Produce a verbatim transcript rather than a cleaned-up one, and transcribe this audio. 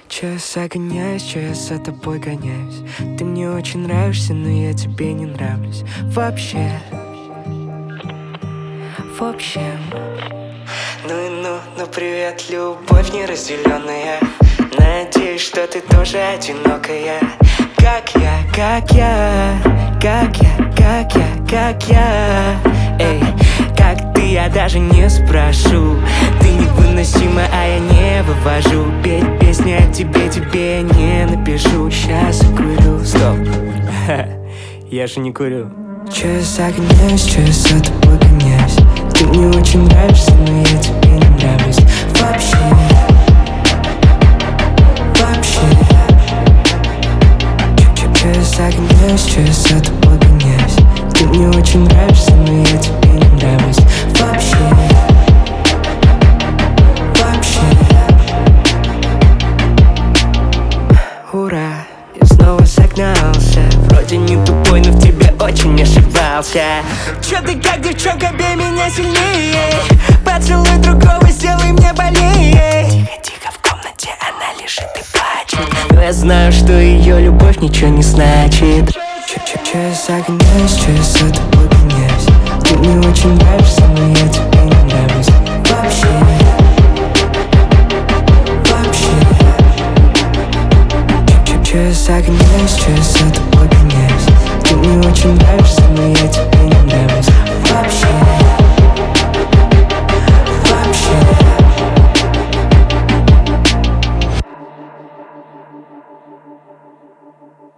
Че я загоняюсь, че я за тобой гоняюсь. Ты мне очень нравишься, но я тебе не нравлюсь. Вообще, в общем. Ну и ну, ну привет, любовь неразделенная. Надеюсь, что ты тоже одинокая. Как я, как я, как я, как я, как я. Эй, как ты, я даже не спрошу. Ты невыносима, а я не вывожу. Петь песни о тебе, тебе не напишу. Сейчас закурю, стоп. Я же не курю. Че я загоняюсь, че я за тобой гоняюсь. Ты мне очень нравишься, но я тебе не нравлюсь. Вообще, вообще. Че я загоняюсь, че я за тобой гоняюсь. Ты мне очень нравишься, но я тебе не нравлюсь. Вообще, вообще. Ура, я снова загнался. Вроде не тупой, но в тебе очень ошибался. Чё ты как девчонка, бей меня сильнее. Поцелуй другого, сделай мне больнее. Тихо-тихо, в комнате она лежит и плачет. Но я знаю, что ее любовь ничего не значит. Че я загоняюсь, че я за тобой гоняюсь. Ты мне очень нравишься, но я тебе не нравлюсь. Вообще, вообще. Че я загоняюсь, че я за тобой гоняюсь. Ты мне очень нравишься, но я тебе